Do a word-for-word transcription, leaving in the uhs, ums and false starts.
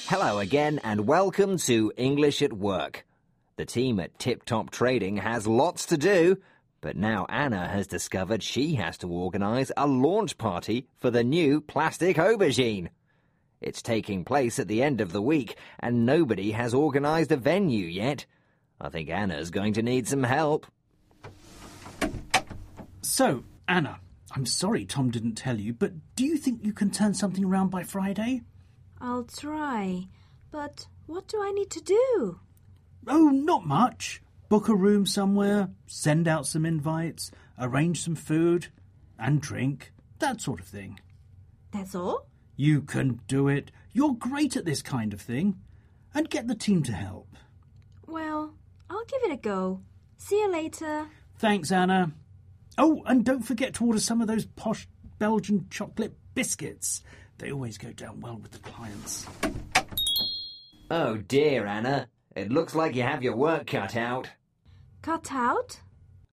Hello again and welcome to English at Work. The team at Tip Top Trading has lots to do, but now Anna has discovered she has to organise a launch party for the new plastic aubergine. It's taking place at the end of the week and nobody has organised a venue yet. I think Anna's going to need some help. So, Anna, I'm sorry Tom didn't tell you, but do you think you can turn something around by Friday? I'll try, but what do I need to do? Oh, not much. Book a room somewhere, send out some invites, arrange some food and drink, that sort of thing. That's all? You can do it. You're great at this kind of thing. And get the team to help. Well, I'll give it a go. See you later. Thanks, Anna. Oh, and don't forget to order some of those posh Belgian chocolate biscuits. They always go down well with the clients. Oh dear, Anna. It looks like you have your work cut out. Cut out?